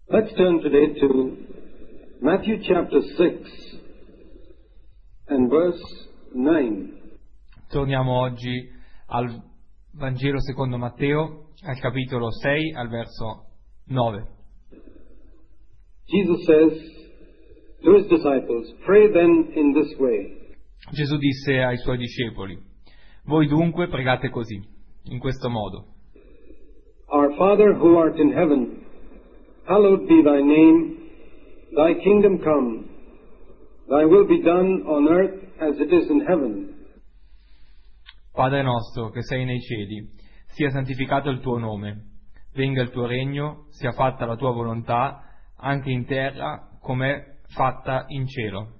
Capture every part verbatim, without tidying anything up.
Let's turn today to Matthew chapter six and verse nine. Torniamo oggi al Vangelo secondo Matteo, al capitolo sei, al verso nove. Jesus says to his disciples, "Pray then in this way." Gesù disse ai suoi discepoli: voi dunque pregate così, in questo modo: Our Father who art in heaven, hallowed be thy name, thy kingdom come, thy will be done on earth as it is in heaven. Padre nostro che sei nei cieli, sia santificato il tuo nome, venga il tuo regno, sia fatta la tua volontà, anche in terra come fatta in cielo.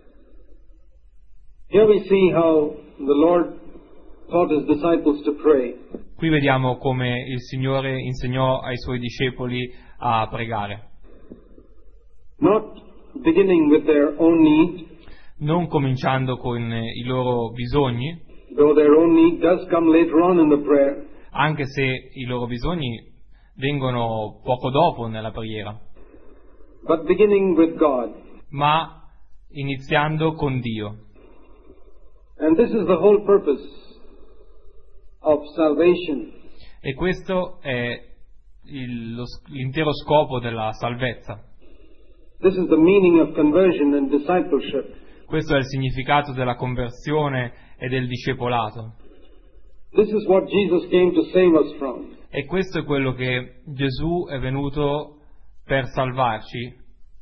Here we see how the Lord taught his disciples to pray. Qui vediamo come il Signore insegnò ai suoi discepoli a pregare. Not beginning with their own need, Non cominciando con i loro bisogni, though their own need does come later on in the prayer, anche se i loro bisogni vengono poco dopo nella preghiera, but beginning with God. ma iniziando con Dio. And this is the whole purpose of salvation. E questo è il- lo- l'intero scopo della salvezza. This is the meaning of conversion and discipleship. Questo è il significato della conversione e del discepolato. This is what Jesus came to save us from. E questo è quello che Gesù è venuto per salvarci.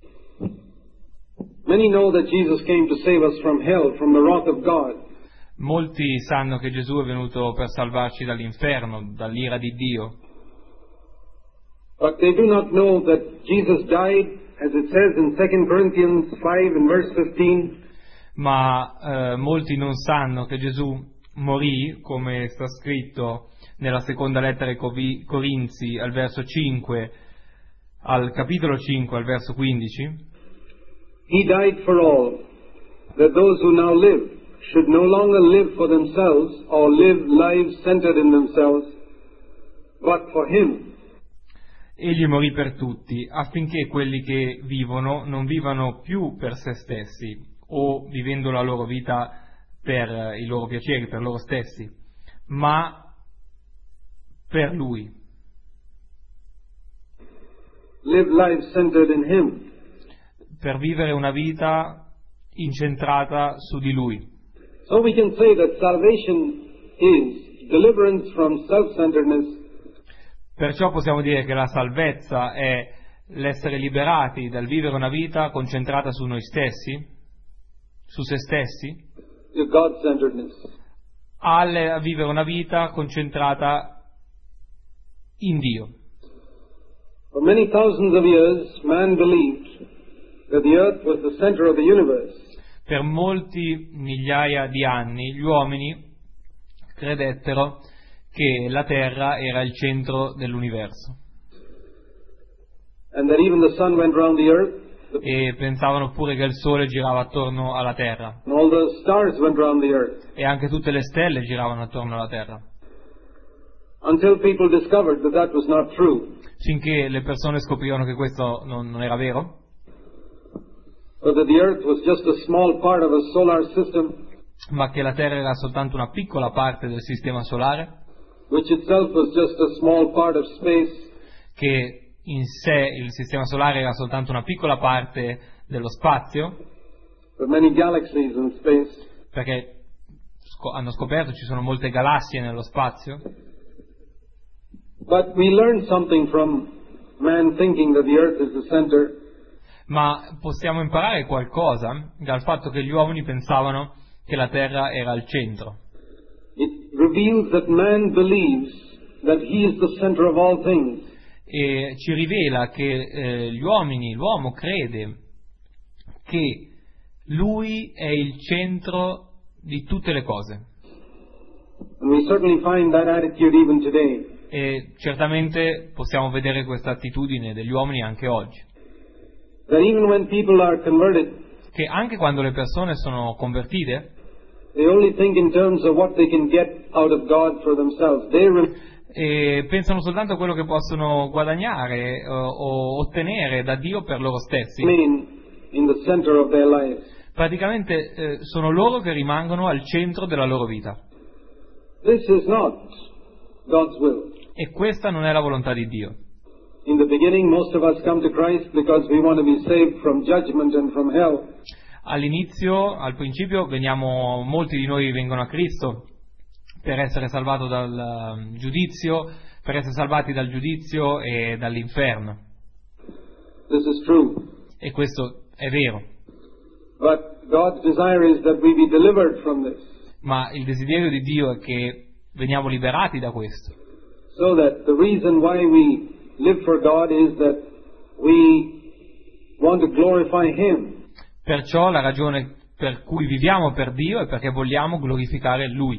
Many know that Jesus came to save us from hell, from the wrath of God. Molti sanno che Gesù è venuto per salvarci dall'inferno, dall'ira di Dio, But they do not know that Jesus died, as it says in Second Corinthians five and verse fifteen, ma eh, molti non sanno che Gesù morì, come sta scritto nella seconda lettera ai Covi- Corinzi, al verso cinque, al capitolo cinque, al verso quindici. He died for all, that those who now live should no longer live for themselves or live lives centered in themselves, but for Him. Egli morì per tutti, affinché quelli che vivono non vivano più per se stessi, o vivendo la loro vita per i loro piaceri, per loro stessi, ma per Lui. Live lives centered in Him. Per vivere una vita incentrata su di Lui. So we can say that salvation is deliverance from self-centeredness, Perciò possiamo dire che la salvezza è l'essere liberati dal vivere una vita concentrata su noi stessi, su se stessi, to God-centeredness. al a vivere una vita concentrata in Dio. For many thousands of years, man believed that the earth was the center of the universe. Per molti migliaia di anni gli uomini credettero che la Terra era il centro dell'universo And that even the sun went round the earth, e pensavano pure che il Sole girava attorno alla Terra and all the stars went round the earth, e anche tutte le stelle giravano attorno alla Terra, until people discovered that that was not true, finché le persone scoprirono che questo non, non era vero, but that the earth was just a small part of a solar system, ma che la Terra era soltanto una piccola parte del sistema solare, which itself was just a small part of space, che in sé il sistema solare era soltanto una piccola parte dello spazio, with many galaxies in space. perché sco- hanno scoperto ci sono molte galassie nello spazio, But we learned something from man thinking that the earth is the center, ma possiamo imparare qualcosa dal fatto che gli uomini pensavano che la Terra era al centro. It reveals that man believes that he is the center of all things. E ci rivela che eh, gli uomini, l'uomo crede che lui è il centro di tutte le cose. And we certainly find that attitude even today. E certamente possiamo vedere questa attitudine degli uomini anche oggi, That even when people are converted, che anche quando le persone sono convertite, they only think in terms of what they can get out of God for themselves. They re- e pensano soltanto a quello che possono guadagnare o, o ottenere da Dio per loro stessi. remain in the center of their lives. Praticamente eh, sono loro che rimangono al centro della loro vita. This is not God's will. E questa non è la volontà di Dio. In the beginning, most of us come to Christ because we want to be saved from judgment and from hell. All'inizio, al principio, veniamo, molti di noi vengono a Cristo per essere salvato dal um, giudizio, per essere salvati dal giudizio e dall'inferno. This is true. E questo è vero. But God's desire is that we be delivered from this, Ma il desiderio di Dio è che veniamo liberati da questo. so that the reason why we live for God is that we want to glorify Him. Perciò la ragione per cui viviamo per Dio è perché vogliamo glorificare Lui.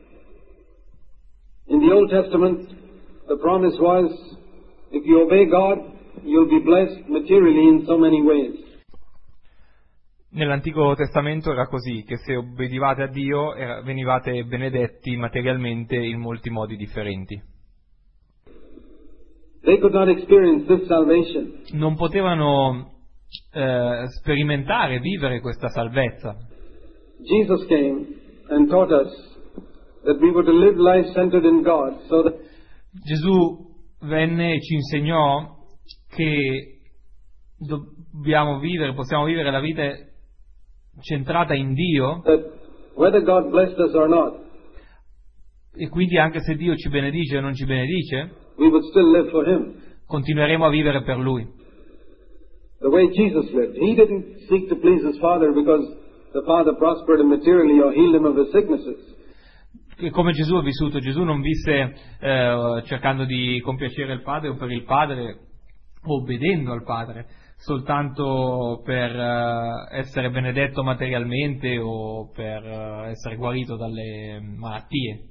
In the Old Testament, the promise was, if you obey God, you'll be blessed materially in so many ways. Nell'Antico Testamento era così, che se obbedivate a Dio era, venivate benedetti materialmente in molti modi differenti. They could not experience this salvation. Non potevano eh, sperimentare, vivere questa salvezza. Jesus came and taught us that we were to live life centered in God, so that Gesù venne e ci insegnò che dobbiamo vivere, possiamo vivere la vita centrata in Dio, that whether God blessed us or not, e quindi anche se Dio ci benedice o non ci benedice, we would still live for Him. continueremo a vivere per Lui. The way Jesus lived. He didn't seek to please His Father because the Father prospered him materially or healed him of his sicknesses. E come Gesù ha vissuto, Gesù non visse eh, cercando di compiacere il Padre o per il Padre, o obbedendo al Padre, soltanto per uh, essere benedetto materialmente o per uh, essere guarito dalle malattie.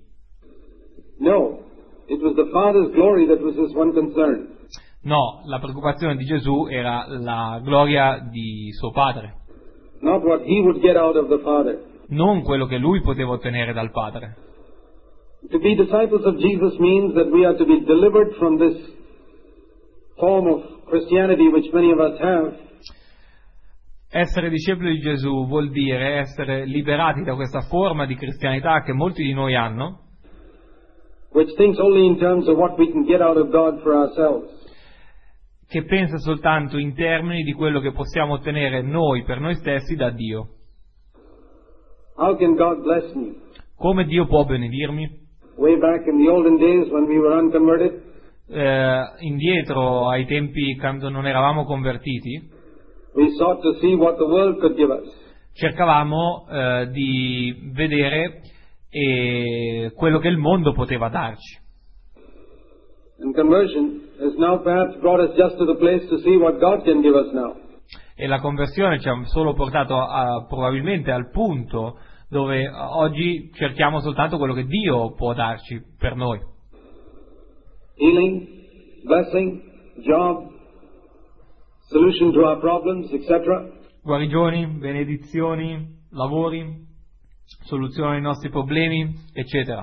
No, it was the Father's glory that was his one concern. No, la preoccupazione di Gesù era la gloria di suo Padre, Not what he would get out of the Father. non quello che lui poteva ottenere dal Padre. To be disciples of Jesus means that we are to be delivered from this form of Christianity which many of us have. Essere discepoli di Gesù vuol dire essere liberati da questa forma di cristianità che molti di noi hanno, which thinks only in terms of what we can get out of God for ourselves. che pensa soltanto in termini di quello che possiamo ottenere noi per noi stessi da Dio. How can God bless me? Come Dio può benedirmi? Way back in the olden days when we were unconverted, Eh, indietro, ai tempi quando non eravamo convertiti, we sought to see what the world could give us. cercavamo eh, di vedere eh, quello che il mondo poteva darci. And conversion has now perhaps brought us just to the place to see what God can give us now. E la conversione ci ha solo portato a, probabilmente al punto dove oggi cerchiamo soltanto quello che Dio può darci per noi. Healing, blessing, job, solution to our problems, et cetera. Guarigioni, benedizioni, lavori, soluzione ai nostri problemi, eccetera.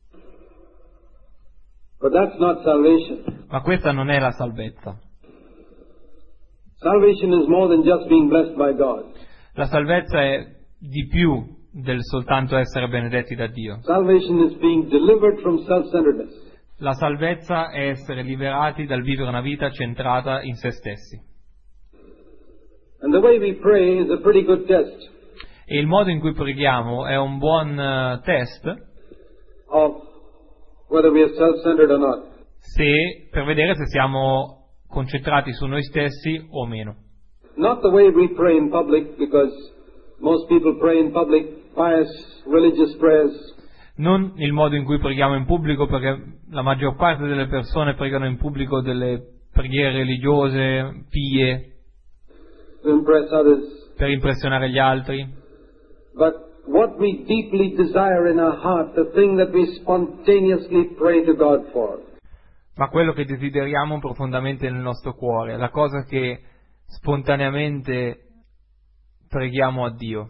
But that's not salvation. Ma questa non è la salvezza. Salvation is more than just being blessed by God. La salvezza è di più del soltanto essere benedetti da Dio. Salvation is being delivered from self-centeredness. La salvezza è essere liberati dal vivere una vita centrata in se stessi. And the way we pray is a pretty good test E il modo in cui preghiamo è un buon uh, test of whether we are self-centered or not. se, per vedere se siamo concentrati su noi stessi o meno. Not the way we pray in public, because most people pray in public pious, religious prayers. Non il modo in cui preghiamo in pubblico, perché la maggior parte delle persone pregano in pubblico delle preghiere religiose, pie, To impress others. per impressionare gli altri, But what we deeply desire in our heart, the thing that we spontaneously pray to God for. ma quello che desideriamo profondamente nel nostro cuore, la cosa che spontaneamente preghiamo a Dio.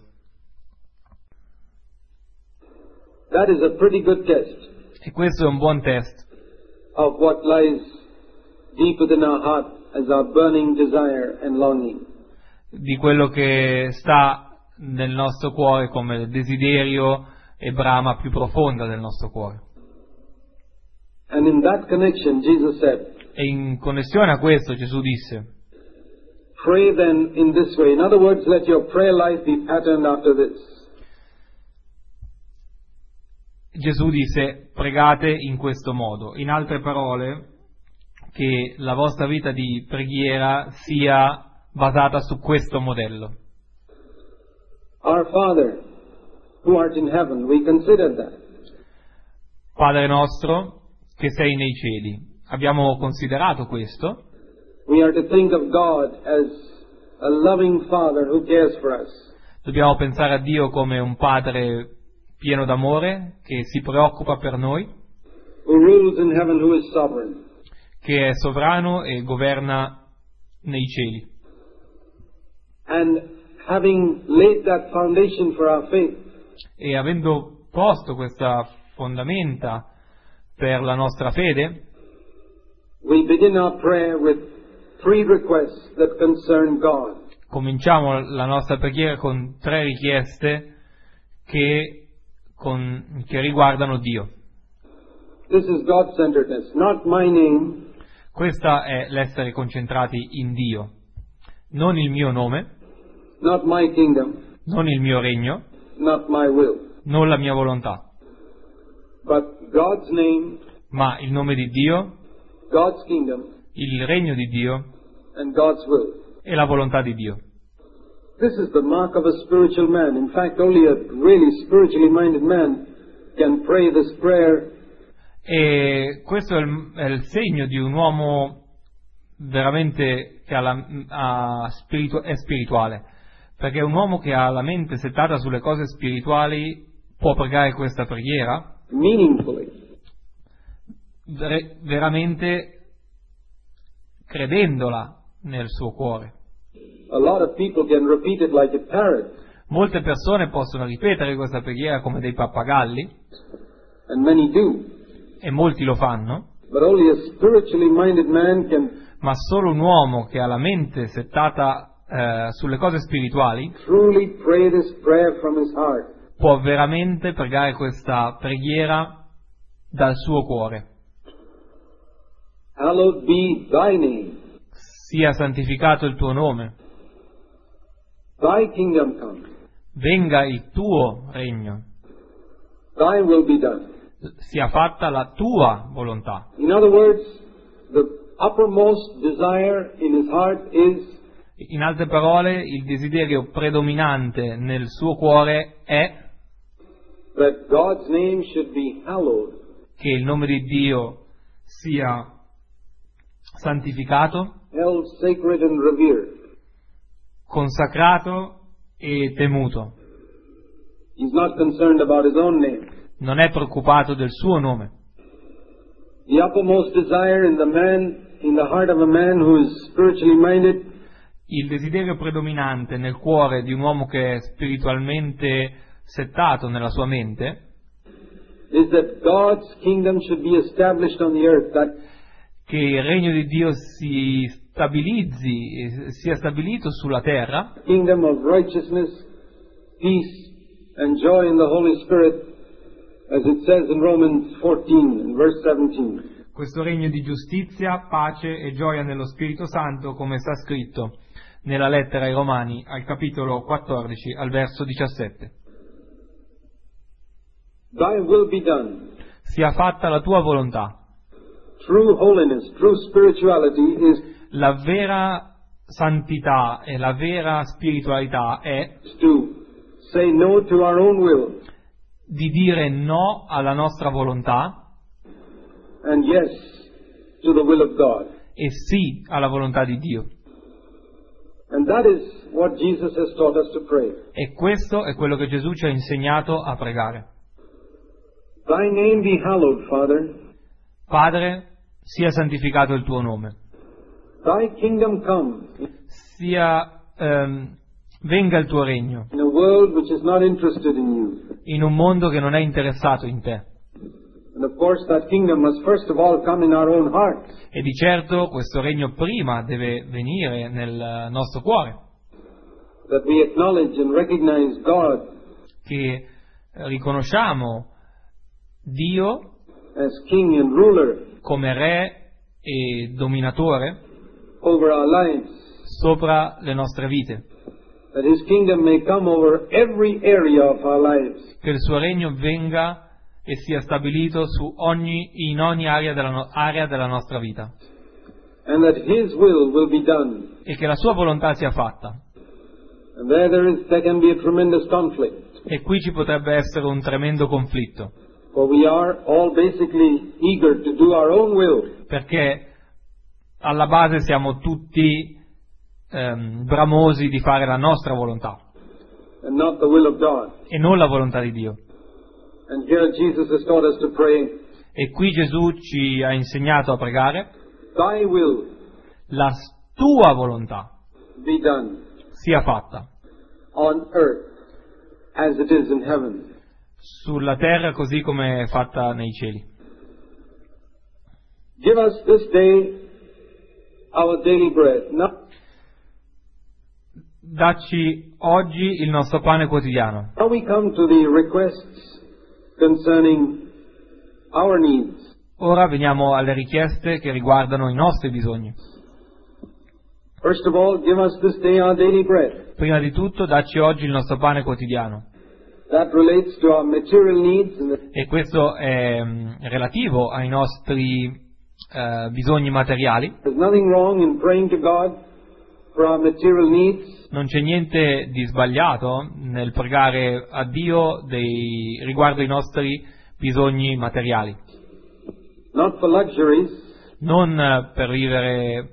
That is a pretty good test. E questo è un buon test. of what lies deep within our heart as our burning desire and longing. Di quello che sta nel nostro cuore come desiderio e brama più profonda del nostro cuore. And in that connection, Jesus said, E in connessione a questo Gesù disse: pray then in this way. In other words, let your prayer life be patterned after this. Gesù disse: pregate in questo modo. In altre parole, che la vostra vita di preghiera sia basata su questo modello. Our Father, who art in heaven, we considered that. Padre nostro, che sei nei cieli. Abbiamo considerato questo. We are to think of God as a loving Father who cares for us. Dobbiamo pensare a Dio come un Padre pieno d'amore, che si preoccupa per noi, who rules in heaven, who is sovereign. che è sovrano e governa nei cieli. And having laid that foundation for our faith, E avendo posto questa fondamenta per la nostra fede, we begin our prayer with three requests that concern God. cominciamo la nostra preghiera con tre richieste che, con, che riguardano Dio. This is God-centeredness, not my name, Questa è l'essere concentrati in Dio, non il mio nome, not my kingdom, non il mio regno, not my will, non la mia volontà, but God's name, ma il nome di Dio, God's kingdom, il regno di Dio and God's will. e la volontà di Dio. This is the mark of a spiritual man. In fact, only a really spiritually minded man can pray this prayer. E questo è il, è il segno di un uomo veramente che ha la, ha spiritu, è spirituale, perché un uomo che ha la mente settata sulle cose spirituali può pregare questa preghiera Meaningfully. ver, veramente credendola nel suo cuore. A lot of people can repeat it like a parrot, Molte persone possono ripetere questa preghiera come dei pappagalli, and many do. e molti lo fanno, But only a spiritually minded man can ma solo un uomo che ha la mente settata eh, sulle cose spirituali truly pray this prayer from his heart. può veramente pregare questa preghiera dal suo cuore. Hallowed be thy name. Sia santificato il tuo nome, Thy kingdom come. venga il tuo regno, Thy will be done. sia fatta la tua volontà. In other words, the uppermost desire in his heart is In altre parole, il desiderio predominante nel suo cuore è that God's name should be hallowed, che il nome di Dio sia santificato, held sacred and revered. consacrato e temuto. He's not concerned about his own name. Non è preoccupato del suo nome. The uppermost desire in the man, in the heart of a man who is spiritually minded, Il desiderio predominante nel cuore di un uomo che è spiritualmente settato nella sua mente is that God's kingdom should be established on the earth, that che il regno di Dio si stabilizzi, sia stabilito sulla terra, kingdom of righteousness, peace, and joy in the Holy Spirit, as it says in Romans fourteen and verse seventeen. questo regno di giustizia, pace e gioia nello Spirito Santo, come sta scritto nella lettera ai Romani, al capitolo quattordici, al verso diciassette. Thy will be done. Sia fatta la tua volontà. True holiness, true spirituality is La vera santità e la vera spiritualità è to say no to our own will di dire no alla nostra volontà and yes to the will of God. e sì alla volontà di Dio. And that is what Jesus has taught us to pray. E questo è quello che Gesù ci ha insegnato a pregare. Thy name be hallowed, Father. Padre, sia santificato il tuo nome. Thy kingdom come Sia ehm, venga il tuo regno in a world which is not interested in you. in un mondo che non è interessato in te. And of course that kingdom must first of all come in our own hearts. E di certo questo regno prima deve venire nel nostro cuore, That we acknowledge and recognize God che riconosciamo Dio as King and ruler come Re e dominatore over our lives. sopra le nostre vite, That His kingdom may come over every area of our lives. che il suo regno venga e sia stabilito su ogni, in ogni area della, no- area della nostra vita, And that His will will be done. e che la sua volontà sia fatta. And there there is, there can be a tremendous conflict. E qui ci potrebbe essere un tremendo conflitto, For we are all basically eager to do our own will. perché alla base siamo tutti ehm, bramosi di fare la nostra volontà And not the will of God. e non la volontà di Dio. And here Jesus has taught us to pray, E qui Gesù ci ha insegnato a pregare: Thy will la tua volontà be done sia fatta on earth as it is in heaven. sulla terra così come è fatta nei cieli. Give us this day our daily bread. Now, Dacci oggi il nostro pane quotidiano. now we come to the requests concerning our needs. Ora veniamo alle richieste che riguardano i nostri bisogni. First of all, give us this day our daily bread. Prima di tutto, dacci oggi il nostro pane quotidiano. That relates to our material needs, and E questo è mm, relativo ai nostri eh, bisogni materiali. there's nothing wrong in praying to God for our material needs, Non c'è niente di sbagliato nel pregare a Dio dei, riguardo ai nostri bisogni materiali. not for luxuries. Non eh, per vivere,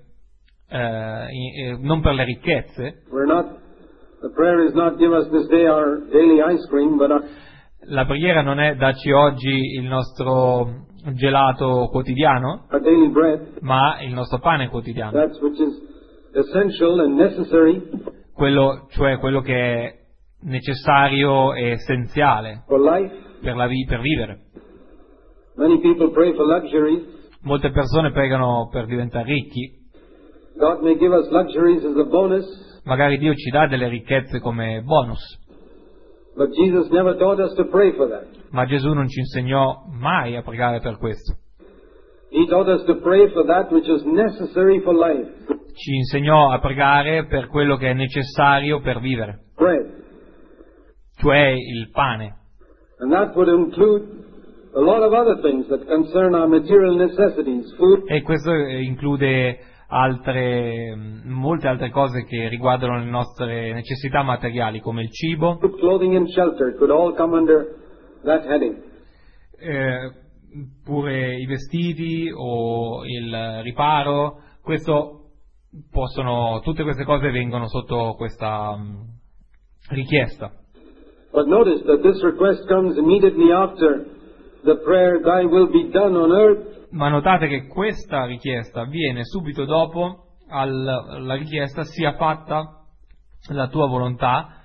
eh, in- eh, non per le ricchezze. We're not, the prayer is not give us this day our daily ice cream, but our, La preghiera non è dacci oggi il nostro gelato quotidiano, our daily bread. ma il nostro pane quotidiano. That's which is essential and necessary Quello, cioè quello che è necessario e essenziale for life. per, la vi- per vivere. Many people pray for luxuries. Molte persone pregano per diventare ricchi. God may give us luxuries as a bonus, Magari Dio ci dà delle ricchezze come bonus, but Jesus never taught us to pray for that. ma Gesù non ci insegnò mai a pregare per questo. He taught us to pray for that which is necessary for life. Ci insegnò a pregare per quello che è necessario per vivere, Bread. cioè il pane. And that would include a lot of other things that concern our material necessities, food, E questo eh, include altre, mh, molte altre cose che riguardano le nostre necessità materiali, come il cibo, clothing and shelter could all come under that heading. eh, pure i vestiti o il riparo. Questo possono, tutte queste cose vengono sotto questa mh, richiesta. But notice that this request comes immediately after the prayer, Thy will be done on earth Ma notate che questa richiesta avviene subito dopo al- alla richiesta sia fatta la tua volontà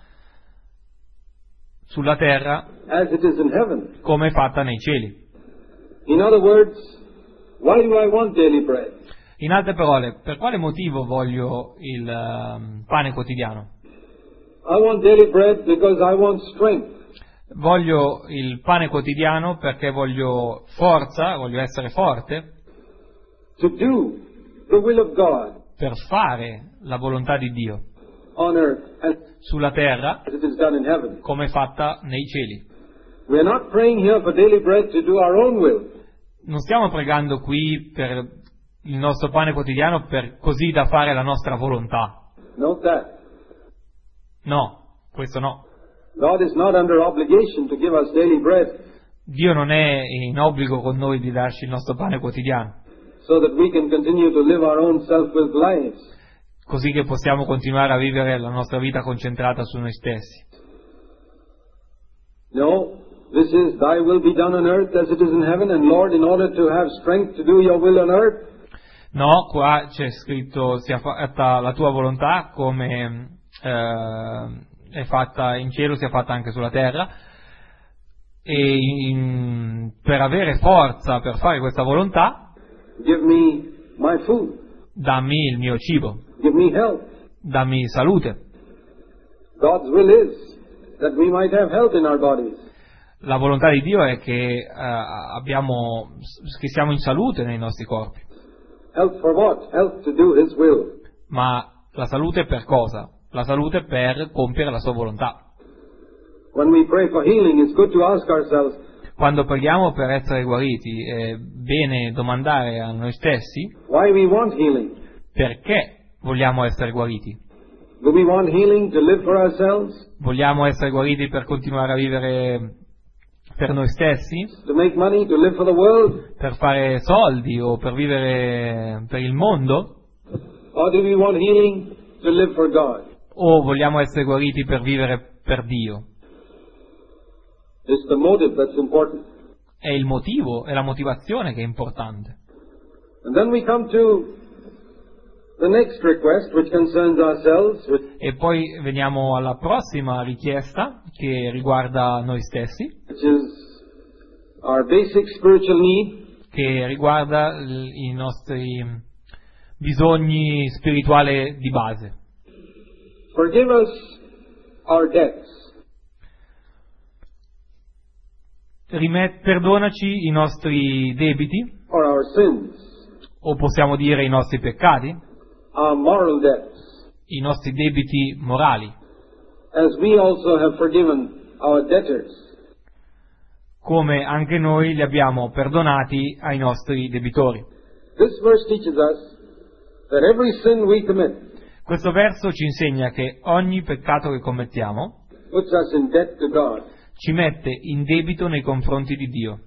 sulla terra as it is in heaven. come è fatta nei cieli. In other words, why do I want daily bread? In altre parole, per quale motivo voglio il ehm, pane quotidiano? I want daily bread because I want strength. Voglio il pane quotidiano perché voglio forza, voglio essere forte To do the will of God per fare la volontà di Dio on earth as sulla terra it is done in heaven. come è fatta nei cieli. We are not praying here for daily bread to do our own will. Non stiamo pregando qui per il nostro pane quotidiano per così da fare la nostra volontà. Note that. No, questo no. God is not under obligation to give us daily bread Dio non è in obbligo con noi di darci il nostro pane quotidiano, so that we can continue to live our own self-willed lives. così che possiamo continuare a vivere la nostra vita concentrata su noi stessi. No, this is Thy will be done on earth as it is in heaven, and Lord, in order to have strength to do Your will on earth, No, qua c'è scritto sia fatta la tua volontà come eh, è fatta in cielo, sia fatta anche sulla terra. e in, per avere forza per fare questa volontà, give me my food, dammi il mio cibo, give me health. dammi salute. God's will is that we might have health in our bodies. La volontà di Dio è che uh, abbiamo, che siamo in salute nei nostri corpi. Health for what? Health to do His will. Ma la salute per cosa? La salute per compiere la sua volontà. When we pray for healing, it's good to ask ourselves, Quando preghiamo per essere guariti, è bene domandare a noi stessi why we want healing. perché vogliamo essere guariti. Do we want healing to live for ourselves? Vogliamo essere guariti per continuare a vivere per noi stessi? To make money? To live for the world? Per fare soldi o per vivere per il mondo? Or do we want healing to live for God? O vogliamo essere guariti per vivere per Dio? It's the motive that's important. È il motivo, è la motivazione che è importante. And then we come to the next request, which concerns ourselves, which E poi veniamo alla prossima richiesta che riguarda noi stessi, is our basic spiritual need. che riguarda l- i nostri bisogni spirituali di base. Forgive us our debts. Rimet- perdonaci i nostri debiti, or our sins, o possiamo dire i nostri peccati, our moral debts, i nostri debiti morali, as we also have forgiven our debtors. come anche noi li abbiamo perdonati ai nostri debitori. This verse teaches us that every sin we commit Questo verso ci insegna che ogni peccato che commettiamo puts us in debt to God. ci mette in debito nei confronti di Dio.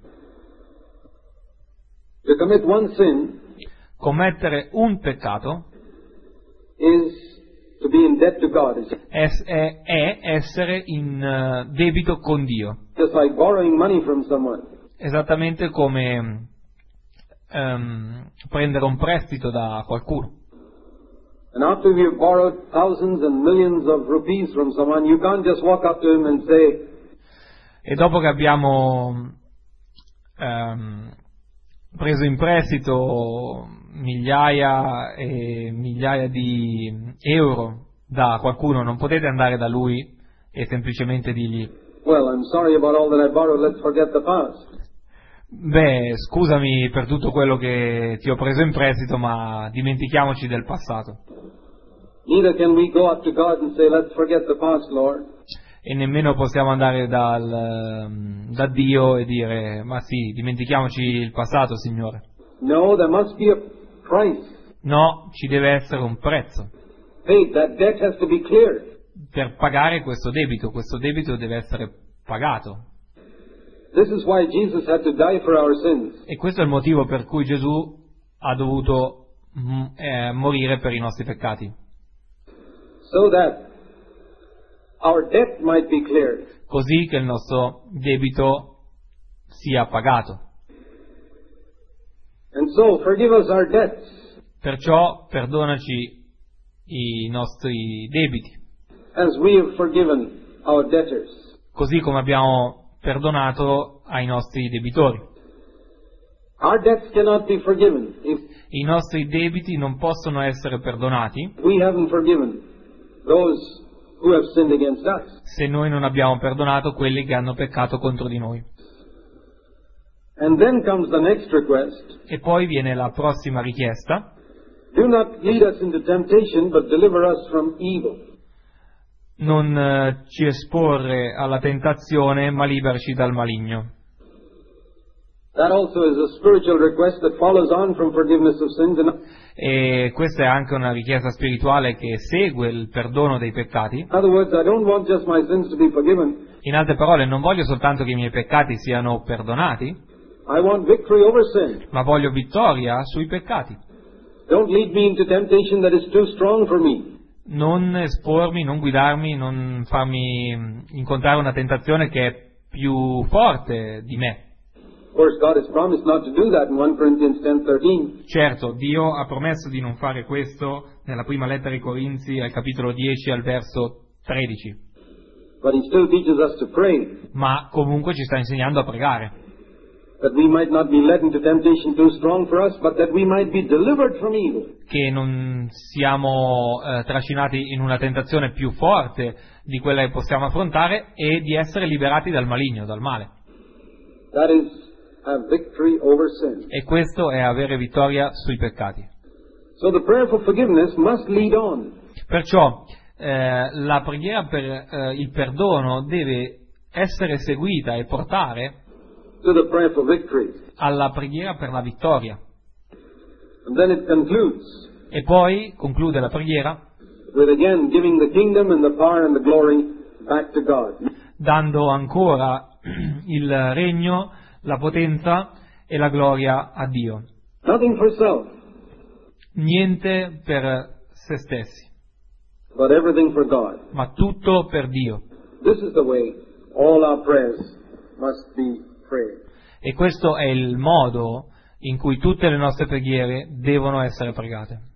To commit one sin Commettere un peccato is to be in debt to God. It's è, è- è essere in eh, debito con Dio, just like borrowing money from someone. esattamente come ehm, prendere un prestito da qualcuno. And after we have borrowed thousands and millions of rupees from someone, you can't just walk up to him and say, E dopo che abbiamo ehm, preso in prestito migliaia e migliaia di euro da qualcuno, non potete andare da lui e semplicemente dirgli: well, I'm sorry about all that I borrowed, let's forget the past. beh, scusami per tutto quello che ti ho preso in prestito, ma dimentichiamoci del passato. Neither can we go up to God and say, let's forget the past, Lord. E nemmeno possiamo andare dal, ehm, da Dio e dire: ma sì, dimentichiamoci il passato, Signore. No, there must be a price No, ci deve essere un prezzo paid. That debt has to be cleared. per pagare questo debito. Questo debito deve essere pagato. This is why Jesus had to die for our sins. E questo è il motivo per cui Gesù ha dovuto mm, eh, morire per i nostri peccati, So that our debt might be cleared. così che il nostro debito sia pagato. And so, forgive us our debts Perciò perdonaci i nostri debiti, as we have forgiven our debtors. così come abbiamo perdonato ai nostri debitori. Our debts cannot be forgiven if I nostri debiti non possono essere perdonati we haven't forgiven those who have sinned against us. se noi non abbiamo perdonato quelli che hanno peccato contro di noi. And then comes the next request. E poi viene la prossima richiesta: Do not lead us into temptation, but deliver us from evil. non eh, ci esporre alla tentazione, ma liberaci dal maligno. That also is a spiritual request that follows on from forgiveness of sins. And E questa è anche una richiesta spirituale che segue il perdono dei peccati. in other words, I don't want just my sins to be forgiven. In altre parole, non voglio soltanto che i miei peccati siano perdonati, I want victory over sin. ma voglio vittoria sui peccati. Don't lead me into temptation that is too strong for me. Non espormi, non guidarmi, non farmi mm, incontrare una tentazione che è più forte di me. Of course, God has promised not to do that in First Corinthians ten thirteen. Certo, Dio ha promesso di non fare questo nella prima lettera ai Corinzi, al capitolo dieci, al verso tredici. But he still teaches us to pray, ma comunque ci sta insegnando a pregare, that we might not be led into temptation too strong for us, but that we might be delivered from evil. che non siamo eh, trascinati in una tentazione più forte di quella che possiamo affrontare e di essere liberati dal maligno, dal male. That is a victory over sin. E questo è avere vittoria sui peccati. So the prayer for forgiveness must lead on. Perciò eh, la preghiera per eh, il perdono deve essere seguita e portare To the prayer for victory. alla preghiera per la vittoria. And then it concludes E poi conclude la preghiera with again giving the kingdom and the power and the glory back to God. dando ancora il regno, la potenza e la gloria a Dio. Nothing for self, Niente per se stessi, but everything for God. ma tutto per Dio. This is the way all our prayers must be prayed. E questo è il modo in cui tutte le nostre preghiere devono essere pregate.